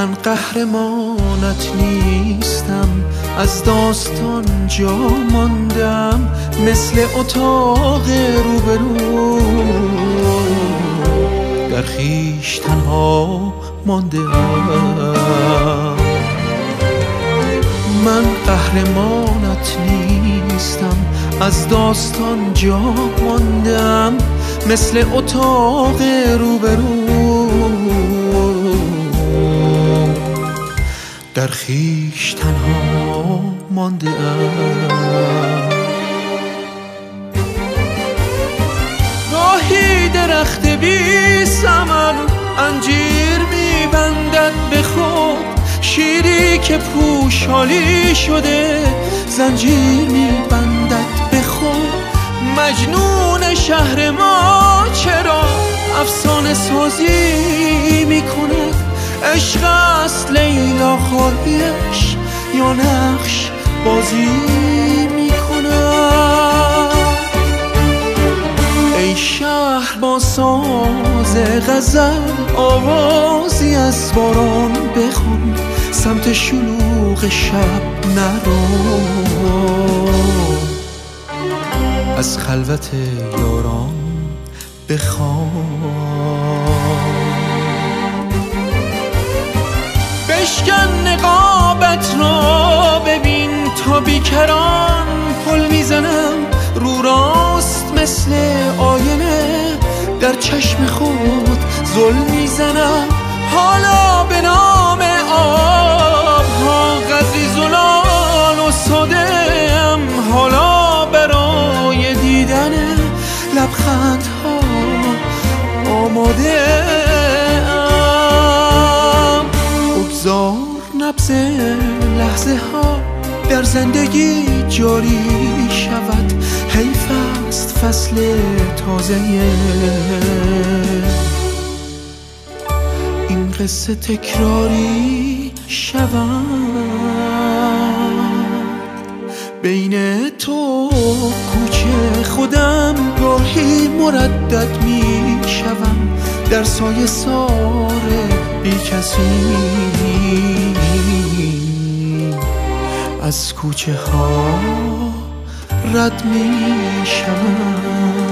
من قهرمانت نیستم، از داستان جا ماندم، مثل اتاق روبرو در خویش تنها مانده ام. من قهرمانت نیستم، از داستان جا ماندم، مثل اتاق روبرو در خویش تنها مانده ام. گاهی درخت بی ثمر انجیر میبندد به خود، شیری که پوشالی شده زنجیر میبندد به خود. مجنون شهر ما چرا افسانه سازی میکند؟ عشق است لیلا خواهیش یا نقش بازی میکند؟ ای شهر با ساز غزل آوازی از باران بخون، سمت شلوغ شب نرو، از خلوت یاران بخوان. بشکن نقابت را ببین تا بیکران پل میزنم، رو راست مثل آینه در چشم خود ظلم میزنم. حالا به نام آبها قدری زلال و ساده‌ام، حالا برای دیدن لبخندها آماده ام. بگذار نبض لحظه ها در زندگی جاری شود، حیف است فصل تازه این قصه تکراری شود. بین تو کوچه خودم گاهی مردد می شوم، در سایه سار بی کسی از کوچه ها رد می شوم.